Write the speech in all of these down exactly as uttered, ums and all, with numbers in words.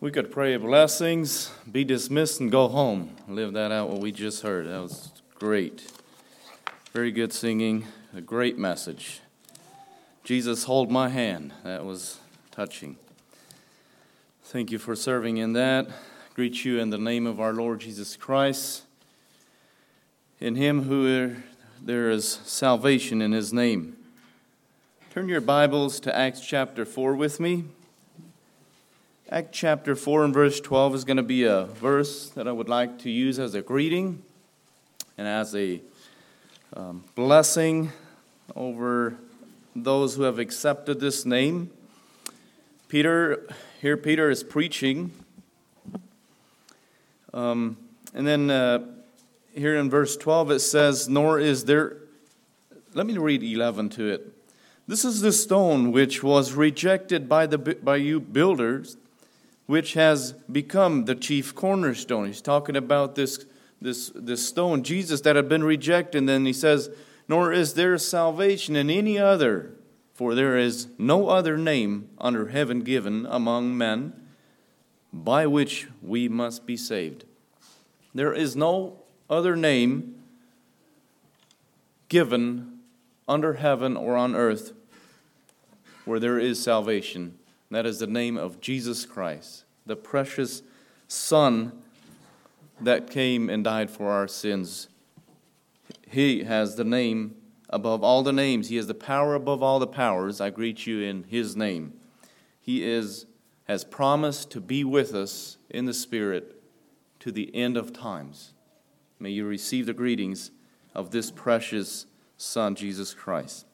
We could pray blessings, be dismissed, and go home. Live that out, what we just heard. That was great. Very good singing, a great message. Jesus, hold my hand. That was touching. Thank you for serving in that. Greet you in the name of our Lord Jesus Christ. In him who there is salvation in his name. Turn your Bibles to Acts chapter four with me. Acts chapter four and verse twelve is going to be a verse that I would like to use as a greeting and as a um, blessing over those who have accepted this name. Peter, here Peter is preaching. Um, and then uh, here in verse twelve it says, nor is there, let me read eleven to it. This is the stone which was rejected by the by you builders, which has become the chief cornerstone. He's talking about this, this, this stone, Jesus, that had been rejected. And then he says, nor is there salvation in any other, for there is no other name under heaven given among men by which we must be saved. There is no other name given under heaven or on earth where there is salvation. That is the name of Jesus Christ, the precious Son that came and died for our sins. He has the name above all the names. He has the power above all the powers. I greet you in his name. He is has promised to be with us in the Spirit to the end of times. May you receive the greetings of this precious Son, Jesus Christ.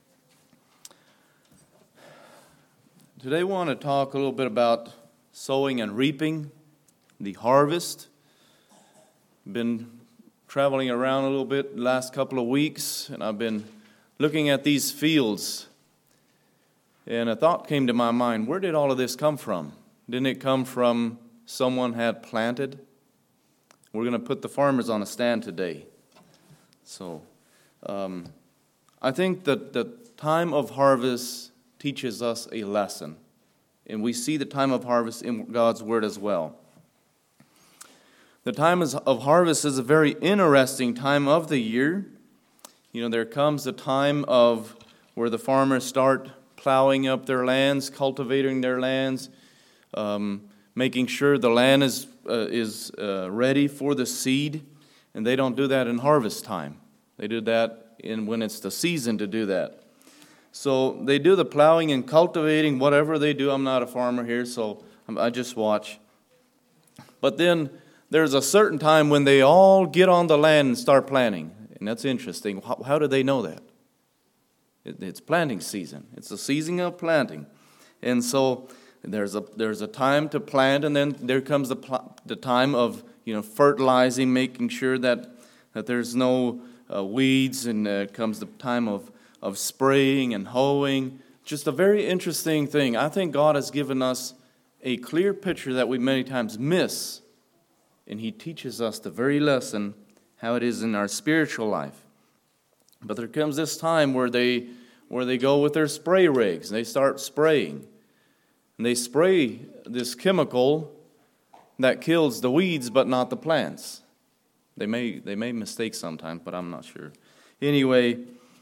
Today I want to talk a little bit about sowing and reaping, the harvest. Been traveling around a little bit the last couple of weeks, and I've been looking at these fields. And a thought came to my mind, where did all of this come from? Didn't it come from someone had planted? We're going to put the farmers on a stand today. So, um, I think that the time of harvest teaches us a lesson. And we see the time of harvest in God's Word as well. The time of harvest is a very interesting time of the year. You know, there comes a time of where the farmers start plowing up their lands, cultivating their lands, um, making sure the land is uh, is uh, ready for the seed. And they don't do that in harvest time. They do that in when it's the season to do that. So they do the plowing and cultivating, whatever they do. I'm not a farmer here, so I just watch. But then there's a certain time when they all get on the land and start planting. And that's interesting. How, how do they know that? It, it's planting season. It's the season of planting. And so there's a there's a time to plant, and then there comes the pl- the time of, you know, fertilizing, making sure that, that there's no uh, weeds, and uh, comes the time of of spraying and hoeing. Just a very interesting thing. I think God has given us a clear picture that we many times miss, and he teaches us the very lesson how it is in our spiritual life. But there comes this time where they where they go with their spray rigs, and they start spraying. And they spray this chemical that kills the weeds but not the plants. They may they may mistake sometimes, but I'm not sure. Anyway,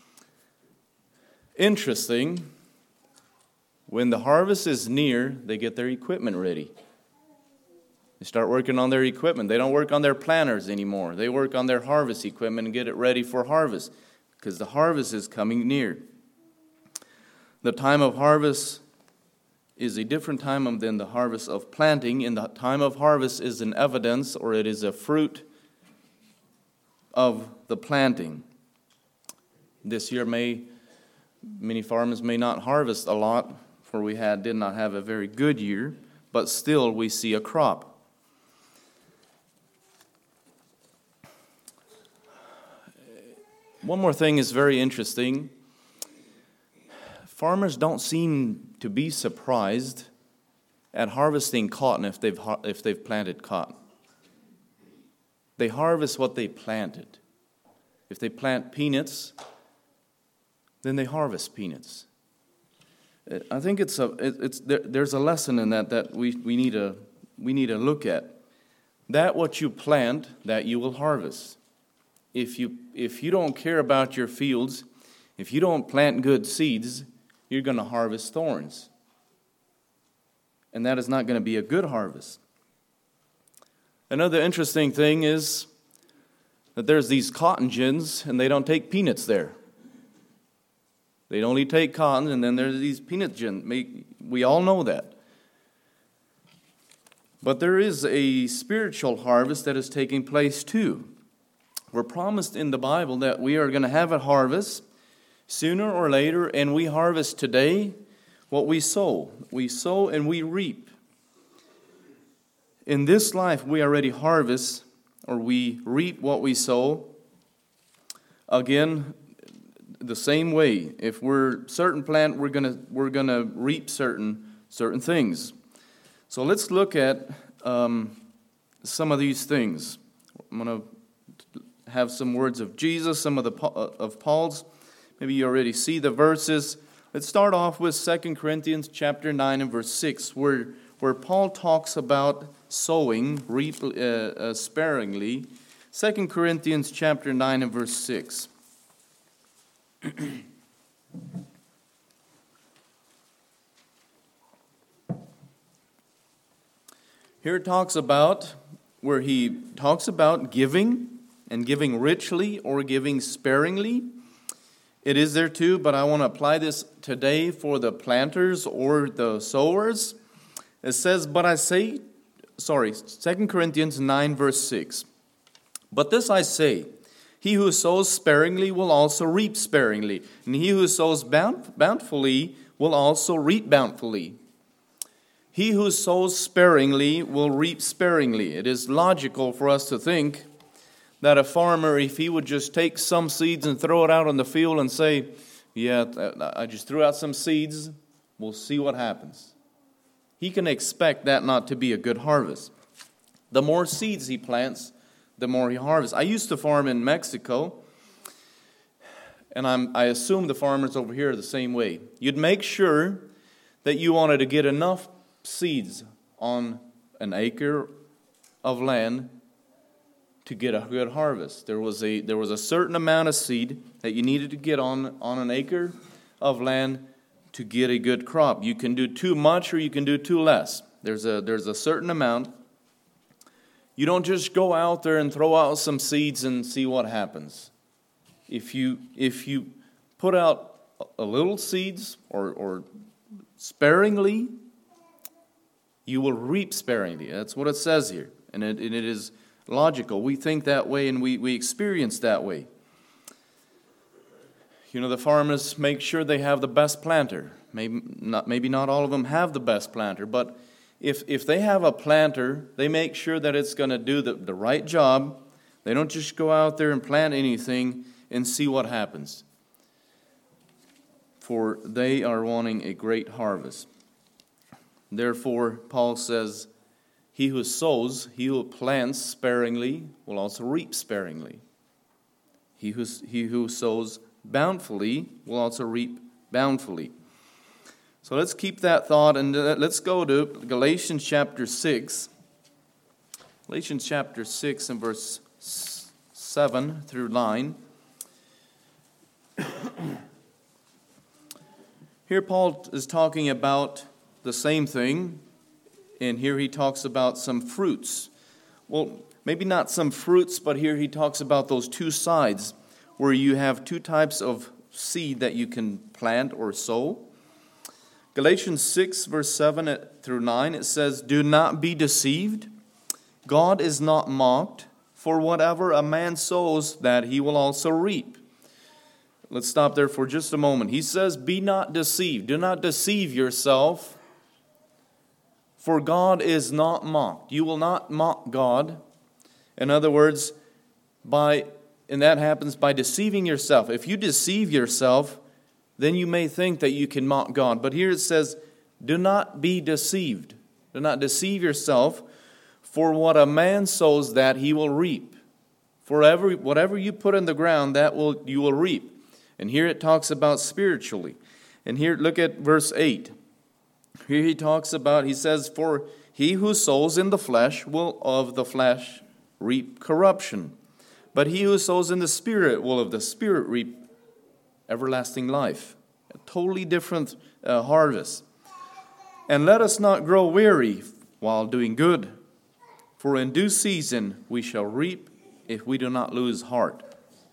interesting, when the harvest is near, they get their equipment ready. They start working on their equipment. They don't work on their planters anymore. They work on their harvest equipment and get it ready for harvest, because the harvest is coming near. The time of harvest is a different time than the harvest of planting. And the time of harvest is an evidence, or it is a fruit of the planting. This year may Many farmers may not harvest a lot, for we had did not have a very good year, but still we see a crop. One more thing is very interesting. Farmers don't seem to be surprised at harvesting cotton if they've if they've planted cotton. They harvest what they planted. If they plant peanuts, then they harvest peanuts. I think it's a it's there, there's a lesson in that that we we need to we need to look at. That what you plant, that you will harvest. If you if you don't care about your fields, if you don't plant good seeds, you're going to harvest thorns. And that is not going to be a good harvest. Another interesting thing is that there's these cotton gins, and they don't take peanuts there. They only take cotton, and then there's these peanut gins. We all know that. But there is a spiritual harvest that is taking place too. We're promised in the Bible that we are going to have a harvest sooner or later, and we harvest today what we sow. We sow and we reap. In this life, we already harvest, or we reap what we sow. Again, the same way. If we're certain plant, we're gonna we're gonna reap certain certain things. So let's look at um, some of these things. I'm gonna have some words of Jesus, some of the of Paul's. Maybe you already see the verses. Let's start off with Second Corinthians chapter nine and verse six, where where Paul talks about sowing, reap uh, uh, sparingly. Second Corinthians chapter nine and verse six. Here it talks about, where he talks about giving, and giving richly or giving sparingly. It is there too, but I want to apply this today for the planters or the sowers. It says, but I say, sorry, Second Corinthians nine verse six. But this I say, he who sows sparingly will also reap sparingly, and he who sows bountifully will also reap bountifully. He who sows sparingly will reap sparingly. It is logical for us to think that a farmer, if he would just take some seeds and throw it out on the field and say, yeah, I just threw out some seeds, we'll see what happens. He can expect that not to be a good harvest. The more seeds he plants, the more he harvests. I used to farm in Mexico, and I'm, I assume the farmers over here are the same way. You'd make sure that you wanted to get enough seeds on an acre of land to get a good harvest. There was a there was a certain amount of seed that you needed to get on, on an acre of land to get a good crop. You can do too much or you can do too less. There's a there's a certain amount. You don't just go out there and throw out some seeds and see what happens. If you if you put out a little seeds or, or sparingly, you will reap sparingly. That's what it says here. And it, and it is logical. We think that way and we, we experience that way. You know, the farmers make sure they have the best planter. Maybe not, maybe not all of them have the best planter, but if if they have a planter, they make sure that it's going to do the, the right job. They don't just go out there and plant anything and see what happens. For they are wanting a great harvest. Therefore, Paul says, he who sows, he who plants sparingly, will also reap sparingly. He who, he who sows bountifully will also reap bountifully. So let's keep that thought, and let's go to Galatians chapter six. Galatians chapter six and verse seven through nine. Here Paul is talking about the same thing, and here he talks about some fruits. Well, maybe not some fruits, but here he talks about those two sides, where you have two types of seed that you can plant or sow. Galatians six, verse seven through nine, it says, do not be deceived. God is not mocked, for whatever a man sows, that he will also reap. Let's stop there for just a moment. He says, be not deceived. Do not deceive yourself. For God is not mocked. You will not mock God. In other words, by and that happens by deceiving yourself. If you deceive yourself, then you may think that you can mock God. But here it says, do not be deceived. Do not deceive yourself. For what a man sows, that he will reap. For every, whatever you put in the ground, that will you will reap. And here it talks about spiritually. And here, look at verse eight. Here he talks about, he says, for He who sows in the flesh will of the flesh reap corruption, but he who sows in the Spirit will of the Spirit reap everlasting life. A totally different uh, harvest. And let us not grow weary while doing good, for in due season we shall reap if we do not lose heart.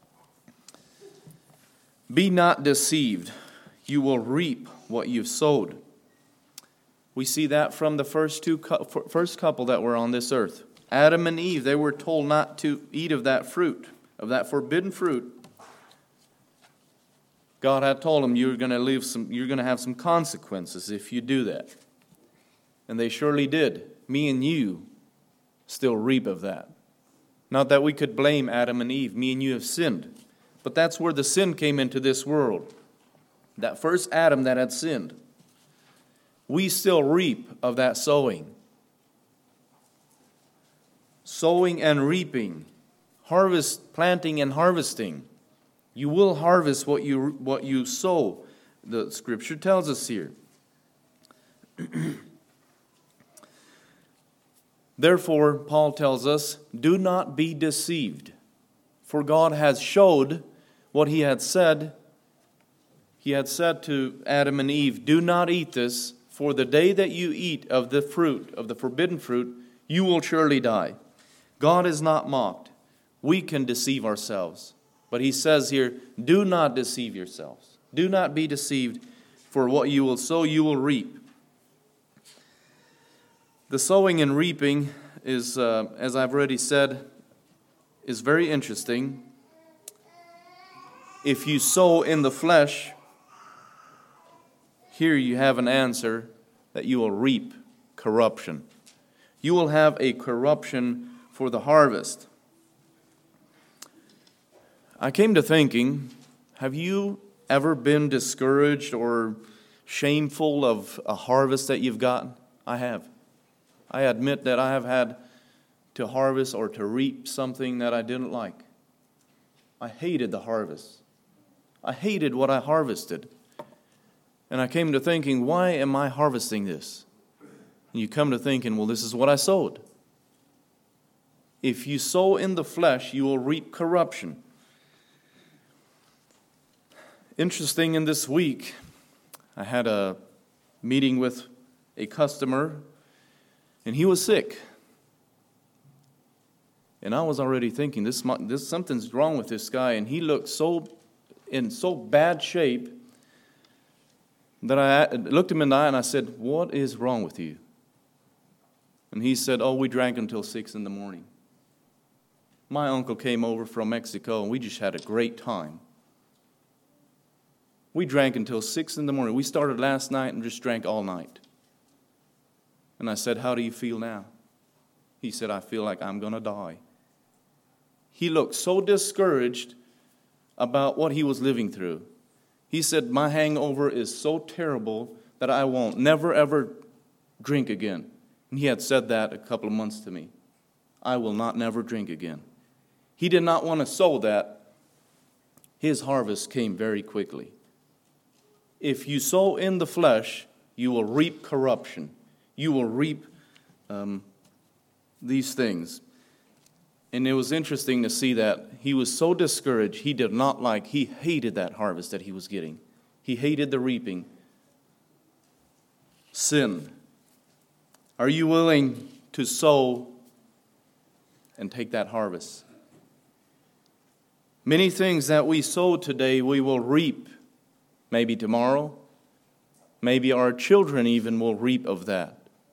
Be not deceived. You will reap what you've sowed. We see that from the first two first couple that were on this earth. Adam and Eve, they were told not to eat of that fruit, of that forbidden fruit. God had told them you're going to leave some, you're going to have some consequences if you do that. And they surely did. Me and you still reap of that. Not that we could blame Adam and Eve. Me and you have sinned. But that's where the sin came into this world. That first Adam that had sinned. We still reap of that sowing. Sowing and reaping. Harvest, planting and harvesting. You will harvest what you what you sow. The Scripture tells us here. Therefore, Paul tells us, do not be deceived. For God has showed what he had said. He had said to Adam and Eve, do not eat this, for the day that you eat of the fruit, of the forbidden fruit, you will surely die. God is not mocked. We can deceive ourselves. But he says here, do not deceive yourselves. Do not be deceived, for what you will sow, you will reap. The sowing and reaping is, uh, as I've already said, is very interesting. If you sow in the flesh, here you have an answer that you will reap corruption. You will have a corruption for the harvest. I came to thinking, have you ever been discouraged or shameful of a harvest that you've gotten? I have. I admit that I have had to harvest or to reap something that I didn't like. I hated the harvest. I hated what I harvested. And I came to thinking, why am I harvesting this? And you come to thinking, well, this is what I sowed. If you sow in the flesh, you will reap corruption. Interesting, in this week, I had a meeting with a customer, and he was sick. And I was already thinking, this, this something's wrong with this guy, and he looked so in so bad shape that I looked him in the eye and I said, what is wrong with you? And he said, oh, we drank until six in the morning. My uncle came over from Mexico, and we just had a great time. We drank until six in the morning. We started last night and just drank all night. And I said, how do you feel now? He said, I feel like I'm going to die. He looked so discouraged about what he was living through. He said, my hangover is so terrible that I won't never, ever drink again. And he had said that a couple of months to me. I will not never drink again. He did not want to sow that. His harvest came very quickly. If you sow in the flesh, you will reap corruption. You will reap um, these things. And it was interesting to see that he was so discouraged, he did not like, he hated that harvest that he was getting. He hated the reaping. Sin. Are you willing to sow and take that harvest? Many things that we sow today, we will reap. Maybe tomorrow. Maybe our children even will reap of that.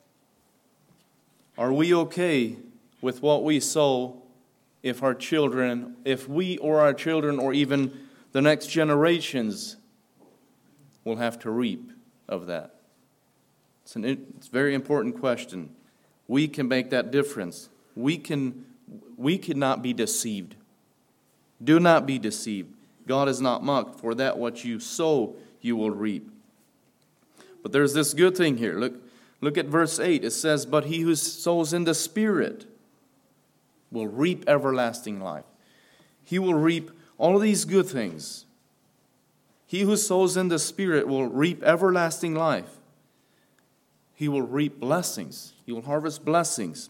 Are we okay with what we sow if our children, if we or our children or even the next generations will have to reap of that? It's, an, it's a very important question. We can make that difference. We can, we cannot be deceived. Do not be deceived. God is not mocked. For that what you sow, you will reap. But there's this good thing here. Look, look at verse eight. It says, but he who sows in the Spirit will reap everlasting life. He will reap all of these good things. He who sows in the Spirit will reap everlasting life. he will reap blessings. He will harvest blessings.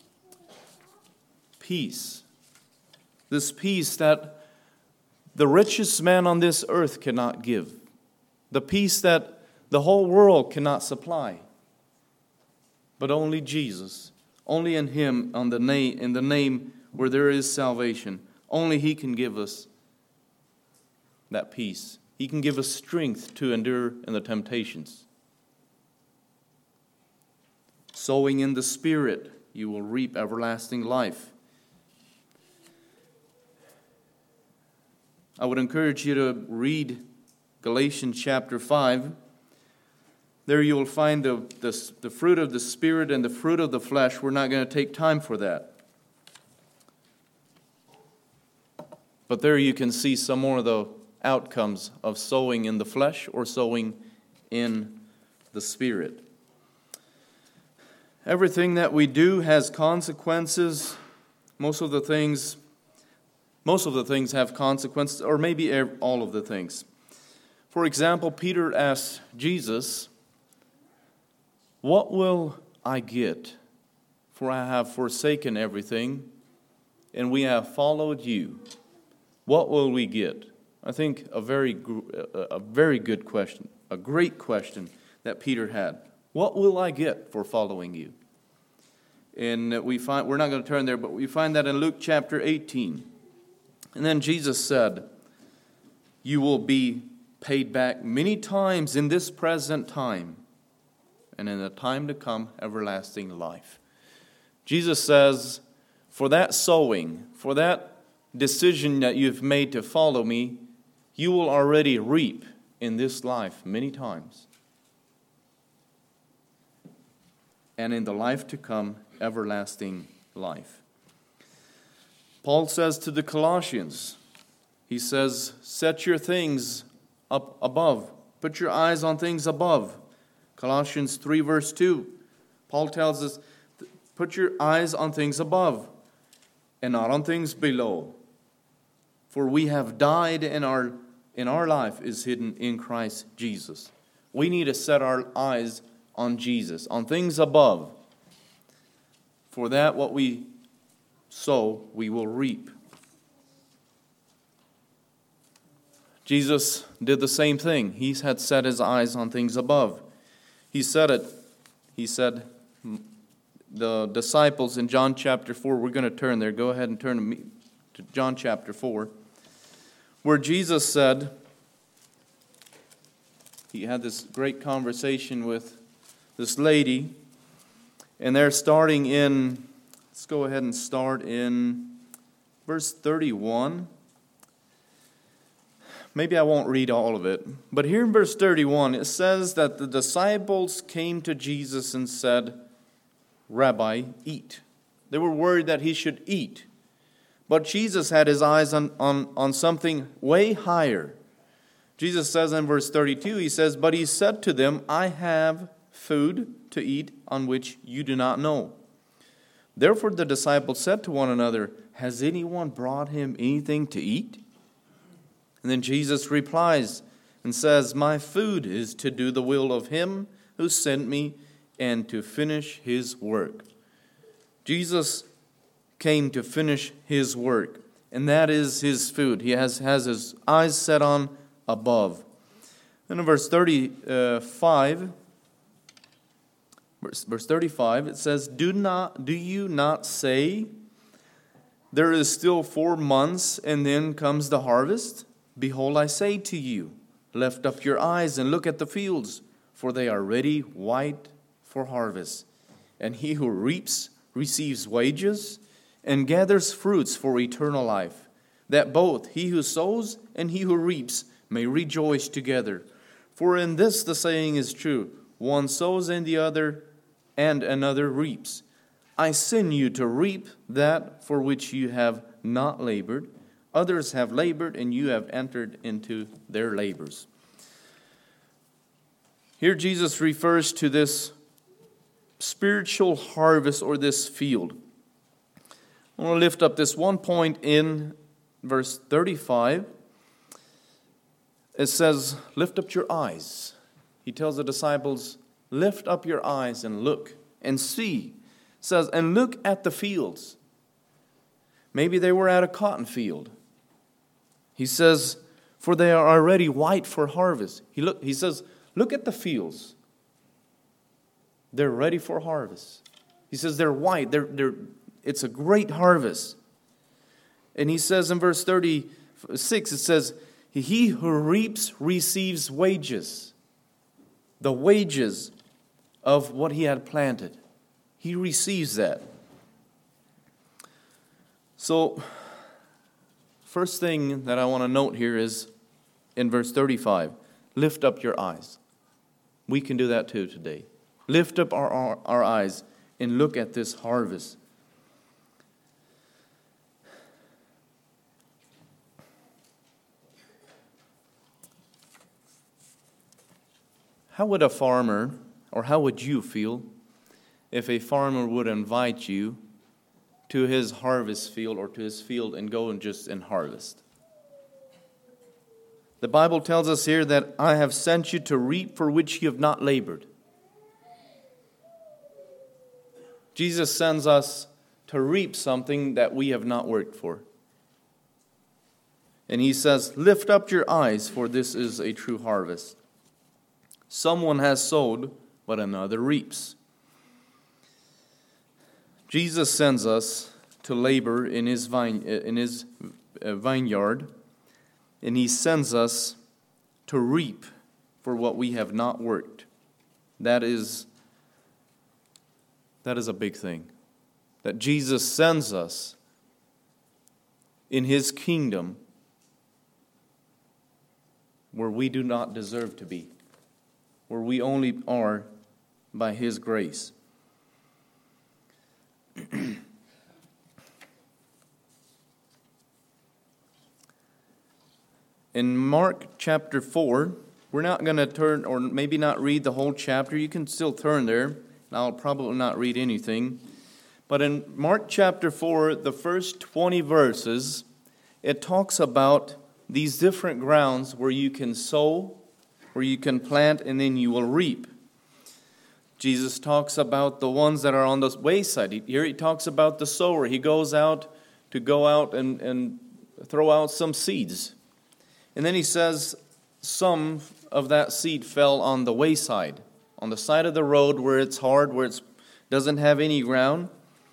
Peace. This peace that the richest man on this earth cannot give. The peace that the whole world cannot supply. But only Jesus, only in Him, on the name, in the name where there is salvation, only He can give us that peace. He can give us strength to endure in the temptations. Sowing in the Spirit, you will reap everlasting life. I would encourage you to read Galatians chapter five. There you will find the, the, the fruit of the Spirit and the fruit of the flesh. We're not going to take time for that. But there you can see some more of the outcomes of sowing in the flesh or sowing in the Spirit. Everything that we do has consequences. Most of the things, most of the things have consequences, or maybe all of the things. For example, Peter asked Jesus, "What will I get? For I have forsaken everything, and we have followed you. What will we get?" I think a very, a very good question, a great question that Peter had. What will I get for following you? And we find, we're not going to turn there, but we find that in Luke chapter eighteen. And then Jesus said, "You will be paid back many times in this present time, and in the time to come, everlasting life." Jesus says, for that sowing, for that decision that you've made to follow me, you will already reap in this life many times. And in the life to come, everlasting life. Paul says to the Colossians, he says, set your things up above. Put your eyes on things above. Colossians three verse two. Paul tells us, put your eyes on things above and not on things below. For we have died and our, in our life is hidden in Christ Jesus. We need to set our eyes on Jesus, on things above. For that what we sow, we will reap. Jesus did the same thing. He had set his eyes on things above. He said it. He said, the disciples in John chapter four, we're going to turn there. Go ahead and turn to, me, to John chapter four, where Jesus said, he had this great conversation with this lady, and they're starting in, let's go ahead and start in verse thirty-one. Maybe I won't read all of it, but here in verse thirty-one, it says that the disciples came to Jesus and said, "Rabbi, eat." They were worried that he should eat. But Jesus had his eyes on, on, on something way higher. Jesus says in verse thirty-two, he says, "But he said to them, I have food to eat on which you do not know." Therefore the disciples said to one another, "Has anyone brought him anything to eat?" And then Jesus replies and says, "My food is to do the will of him who sent me and to finish his work." Jesus came to finish his work, and that is his food. He has, has his eyes set on above. Then in verse thirty-five, verse, verse thirty-five, it says, Do not, do you not say, there is still four months, and then comes the harvest? Behold, I say to you, lift up your eyes and look at the fields, for they are ready white for harvest. And he who reaps receives wages and gathers fruits for eternal life, that both he who sows and he who reaps may rejoice together. For in this the saying is true, one sows and the other, and another reaps. I send you to reap that for which you have not labored. Others have labored, and you have entered into their labors. Here Jesus refers to this spiritual harvest or this field. I want to lift up this one point in verse thirty-five. It says, lift up your eyes. He tells the disciples, lift up your eyes and look and see. It says, and look at the fields. Maybe they were at a cotton field. He says, for they are already white for harvest. He look. He says, look at the fields. They're ready for harvest. He says they're white. They're, they're, it's a great harvest. And he says in verse thirty-six, it says, he who reaps receives wages. The wages of what he had planted. He receives that. So, first thing that I want to note here is in verse thirty-five, lift up your eyes. We can do that too today. Lift up our, our, our eyes and look at this harvest. How would a farmer, or how would you feel if a farmer would invite you to his harvest field or to his field and go and just and harvest? The Bible tells us here that I have sent you to reap for which you have not labored. Jesus sends us to reap something that we have not worked for. And he says, lift up your eyes, for this is a true harvest. Someone has sowed, but another reaps. Jesus sends us to labor in his vine, in his vineyard, and he sends us to reap for what we have not worked. That is, that is a big thing. That Jesus sends us in his kingdom where we do not deserve to be, where we only are by his grace. In Mark chapter four, we're not going to turn, or maybe not read the whole chapter. You can still turn there, and I'll probably not read anything. But in Mark chapter four, the first twenty verses, it talks about these different grounds where you can sow, where you can plant, and then you will reap. Jesus talks about the ones that are on the wayside. Here he talks about the sower. He goes out to go out and, and throw out some seeds. And then he says some of that seed fell on the wayside, on the side of the road where it's hard, where it doesn't have any ground,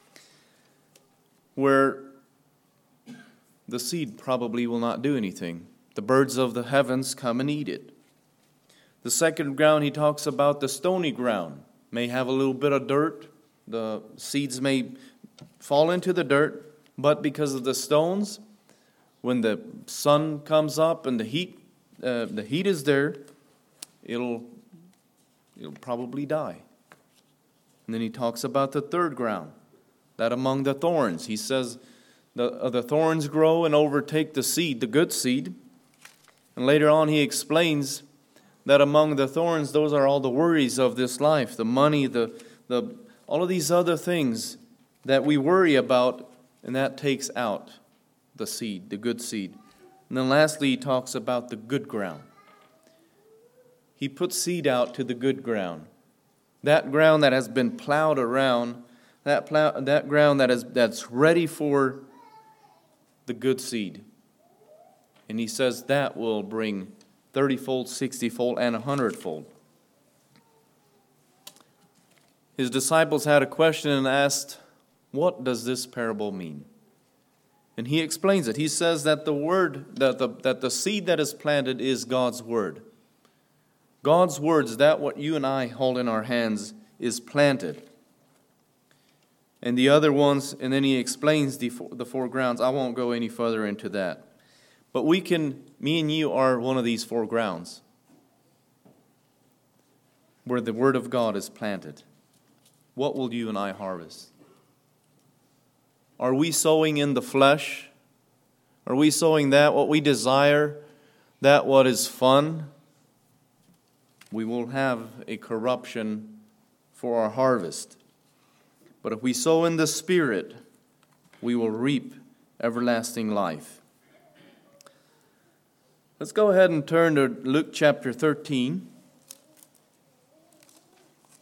where the seed probably will not do anything. The birds of the heavens come and eat it. The second ground, he talks about the stony ground. May have a little bit of dirt. The seeds may fall into the dirt, but because of the stones, when the sun comes up and the heat, uh, the heat is there, it'll, it'll probably die. And then he talks about the third ground, that among the thorns. He says the, uh, the thorns grow and overtake the seed, the good seed. And later on he explains that among the thorns, those are all the worries of this life, the money, the the all of these other things that we worry about, and that takes out the seed, the good seed. And then lastly, he talks about the good ground. He puts seed out to the good ground. That ground that has been plowed around, that plow, that ground that is that's ready for the good seed. And he says that will bring thirty-fold, sixty-fold, and one hundred-fold. His disciples had a question and asked, what does this parable mean? And he explains it. He says that the word, that the, that the seed that is planted is God's word. God's words, that what you and I hold in our hands, is planted. And the other ones, and then he explains the four, the four grounds. I won't go any further into that. But we can, me and you are one of these four grounds where the word of God is planted. What will you and I harvest? Are we sowing in the flesh? Are we sowing that what we desire, that what is fun? We will have a corruption for our harvest. But if we sow in the Spirit, we will reap everlasting life. Let's go ahead and turn to Luke chapter thirteen.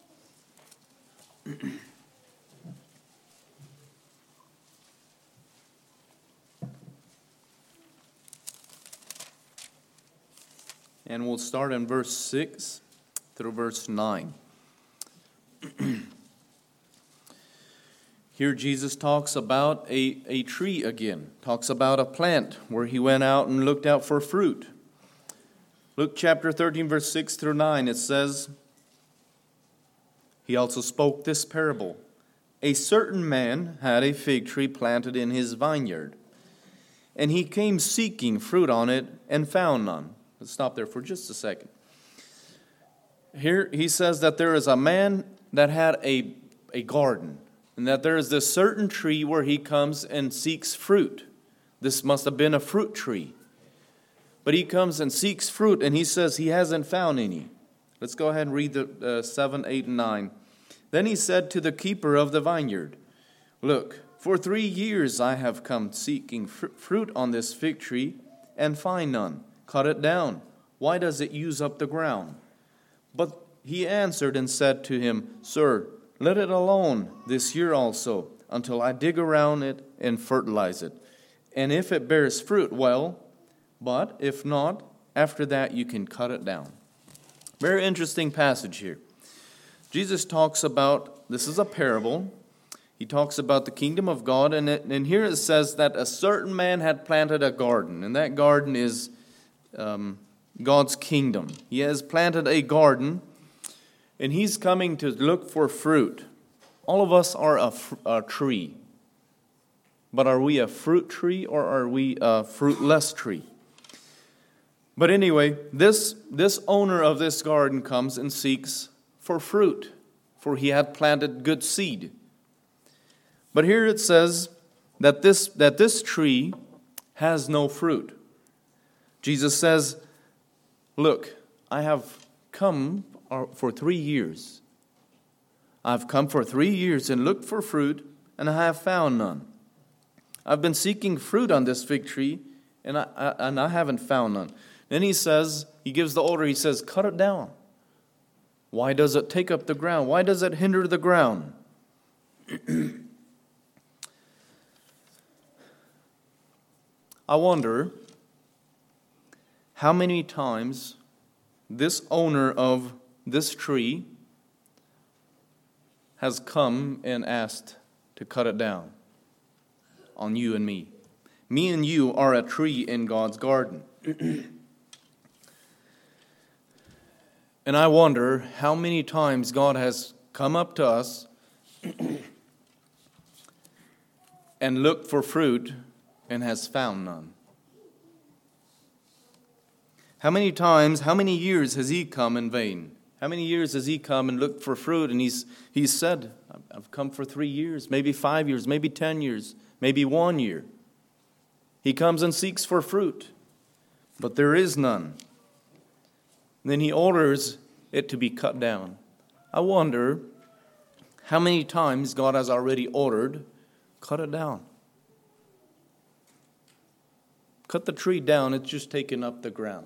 And we'll start in verse six through verse nine. Here Jesus talks about a, a tree again, talks about a plant where he went out and looked out for fruit. Luke chapter thirteen, verse six through nine, it says, he also spoke this parable. A certain man had a fig tree planted in his vineyard, and he came seeking fruit on it and found none. Let's stop there for just a second. Here he says that there is a man that had a, a garden, and that there is this certain tree where he comes and seeks fruit. This must have been a fruit tree. But he comes and seeks fruit, and he says he hasn't found any. Let's go ahead and read the uh, seven, eight, and nine. Then he said to the keeper of the vineyard, look, for three years I have come seeking fr- fruit on this fig tree, and find none. Cut it down. Why does it use up the ground? But he answered and said to him, Sir, let it alone this year also, until I dig around it and fertilize it. And if it bears fruit, well, but if not, after that you can cut it down. Very interesting passage here. Jesus talks about, this is a parable, he talks about the kingdom of God, and, it, and here it says that a certain man had planted a garden, and that garden is um, God's kingdom. He has planted a garden, and he's coming to look for fruit. All of us are a, a tree, but are we a fruit tree or are we a fruitless tree? But anyway, this, this owner of this garden comes and seeks for fruit, for he had planted good seed. But here it says that this, that this tree has no fruit. Jesus says, look, I have come for three years. I've come for three years and looked for fruit, and I have found none. I've been seeking fruit on this fig tree, and I, I, and I haven't found none. Then he says, he gives the order, he says, cut it down. Why does it take up the ground? Why does it hinder the ground? I wonder how many times this owner of this tree has come and asked to cut it down on you and me. Me and you are a tree in God's garden. And I wonder how many times God has come up to us and looked for fruit and has found none. How many times, how many years has he come in vain? How many years has he come and looked for fruit and he's he's said, I've come for three years, maybe five years, maybe ten years, maybe one year. He comes and seeks for fruit, but there is none. And then he orders it to be cut down. I wonder how many times God has already ordered, cut it down. Cut the tree down, it's just taking up the ground.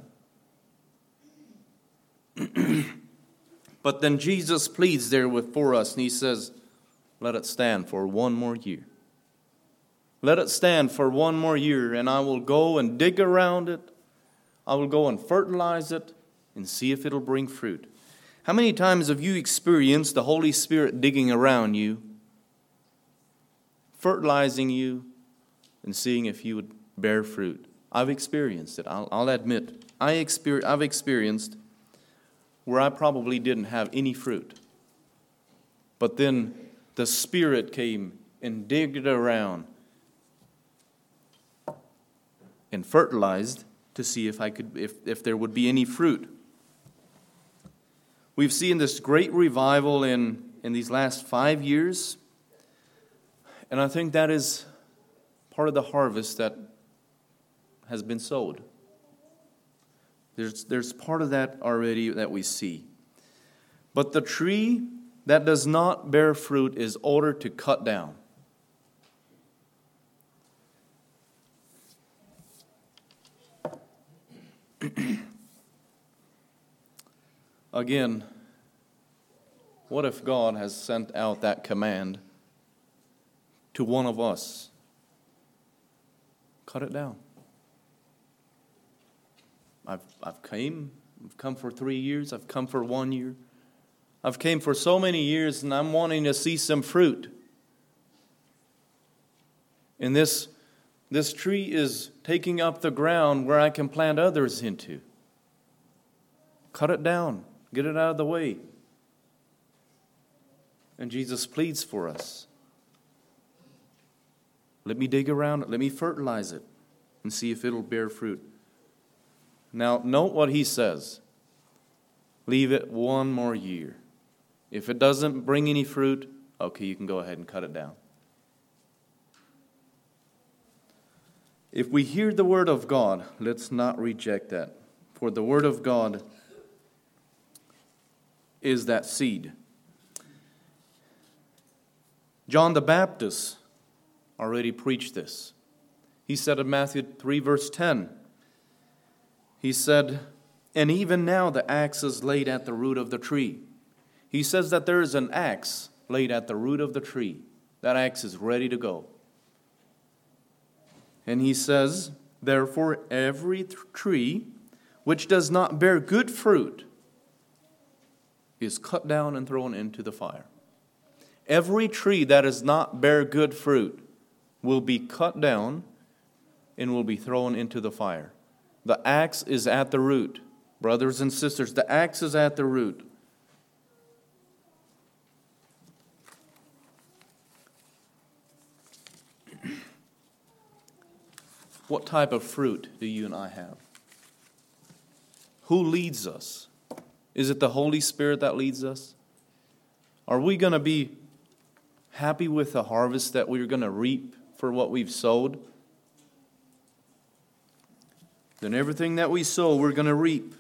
But then Jesus pleads there with for us, and he says, let it stand for one more year. Let it stand for one more year, and I will go and dig around it. I will go and fertilize it and see if it'll bring fruit. How many times have you experienced the Holy Spirit digging around you, fertilizing you, and seeing if you would bear fruit? I've experienced it. I'll, I'll admit. I exper- I've experienced where I probably didn't have any fruit. But then the Spirit came and digged around and fertilized to see if I could, if, if there would be any fruit. We've seen this great revival in, in these last five years, and I think that is part of the harvest that has been sowed. There's, there's part of that already that we see. But the tree that does not bear fruit is ordered to cut down. Again, What if God has sent out that command to one of us? Cut it down. I've I've came, I've come for three years, I've come for one year. I've came for so many years, and I'm wanting to see some fruit. And this, this tree is taking up the ground where I can plant others into. Cut it down. Get it out of the way. And Jesus pleads for us. Let me dig around it. Let me fertilize it and see if it'll bear fruit. Now, note what he says. Leave it one more year. If it doesn't bring any fruit, okay, you can go ahead and cut it down. If we hear the word of God, let's not reject that. For the word of God is that seed. John the Baptist already preached this. He said in Matthew three, verse ten, he said, and even now the axe is laid at the root of the tree. He says that there is an axe laid at the root of the tree. That axe is ready to go. And he says, therefore, every th- tree which does not bear good fruit is cut down and thrown into the fire. Every tree that does not bear good fruit will be cut down and will be thrown into the fire. The axe is at the root. Brothers and sisters, the axe is at the root. What type of fruit do you and I have? Who leads us? Is it the Holy Spirit that leads us? Are we going to be happy with the harvest that we're going to reap for what we've sowed? Then everything that we sow, we're going to reap.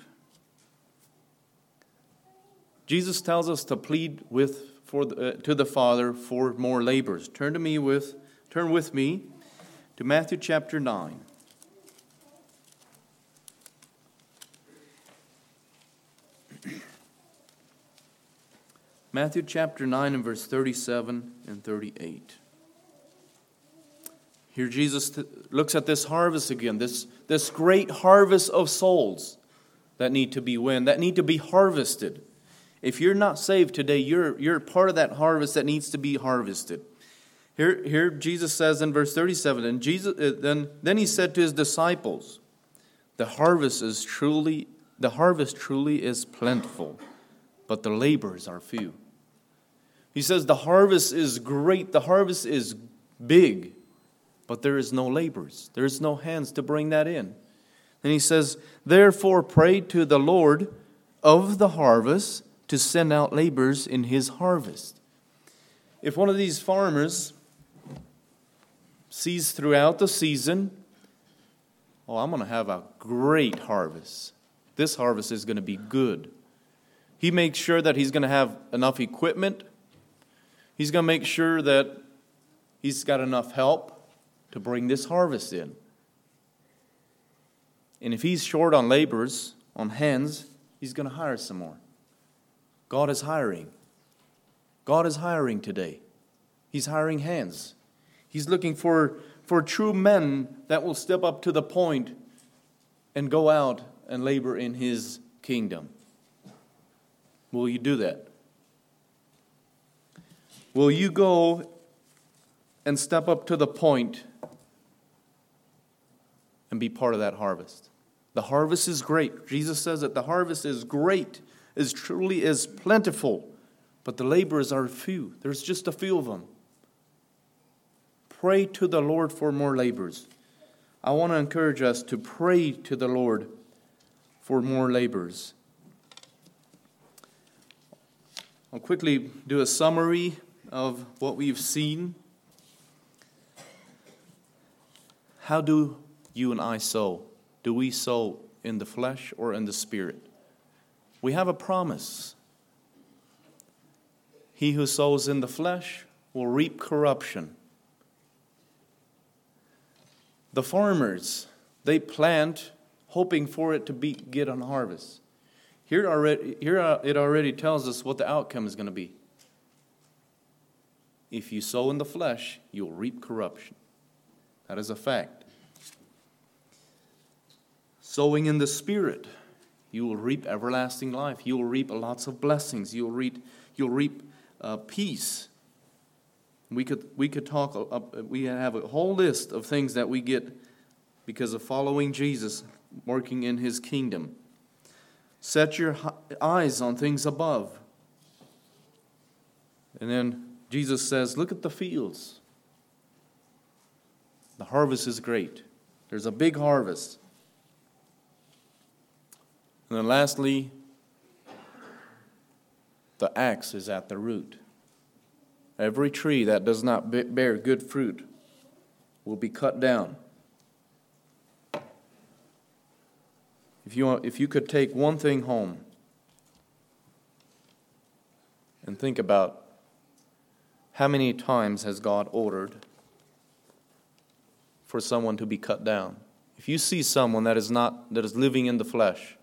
Jesus tells us to plead with for the, uh, to the Father for more laborers. Turn to me with turn with me to Matthew chapter nine. Matthew chapter nine and verse thirty-seven and thirty-eight. Here Jesus t- looks at this harvest again, this, this great harvest of souls that need to be won, that need to be harvested. If you're not saved today, you're, you're part of that harvest that needs to be harvested. Here, here Jesus says in verse thirty-seven, and Jesus uh, then then he said to his disciples, "The harvest is truly the harvest truly is plentiful, but the laborers are few." He says the harvest is great, the harvest is big, but there is no laborers. There is no hands to bring that in. And he says, "Therefore pray to the Lord of the harvest to send out laborers in his harvest." If one of these farmers sees throughout the season, oh, I'm going to have a great harvest. This harvest is going to be good. He makes sure that he's going to have enough equipment. He's going to make sure that he's got enough help to bring this harvest in. And if he's short on laborers, on hands, he's going to hire some more. God is hiring. God is hiring today. He's hiring hands. He's looking for, for true men that will step up to the point and go out and labor in his kingdom. Will you do that? Will you go and step up to the point and be part of that harvest? The harvest is great. Jesus says that the harvest is great, is truly is plentiful, but the laborers are few. There's just a few of them. Pray to the Lord for more laborers. I want to encourage us to pray to the Lord for more laborers. I'll quickly do a summary of what we've seen. How do you and I sow? Do we sow in the flesh or in the spirit? We have a promise. He who sows in the flesh will reap corruption. The farmers, they plant hoping for it to be, get an harvest. Here, already, here it already tells us what the outcome is going to be. If you sow in the flesh, you'll reap corruption. That is a fact. Sowing in the Spirit, you will reap everlasting life. You will reap lots of blessings. You'll reap, you'll reap uh, peace. We could we could talk. Uh, we have a whole list of things that we get because of following Jesus, working in His kingdom. Set your eyes on things above. And then Jesus says, look at the fields. The harvest is great. There's a big harvest. And then lastly, the axe is at the root. Every tree that does not bear good fruit will be cut down. If you want, if you could take one thing home and think about how many times has God ordered for someone to be cut down. If you see someone that is not that is living in the flesh,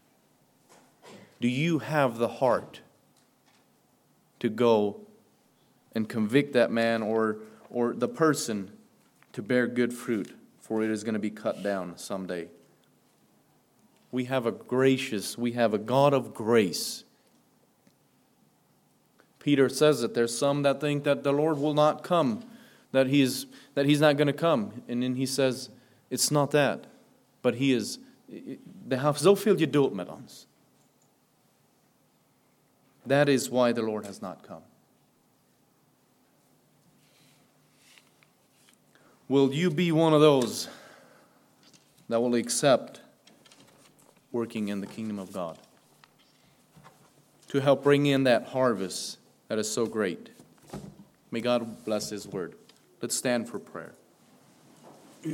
do you have the heart to go and convict that man or or the person to bear good fruit, for it is going to be cut down someday? We have a gracious, we have a God of grace. Peter says that there's some that think that the Lord will not come, that he is that he's not going to come. And then he says, it's not that, but he is, they have zoveel geduld met ons. That is why the Lord has not come. Will you be one of those that will accept working in the kingdom of God to help bring in that harvest that is so great? May God bless His word. Let's stand for prayer.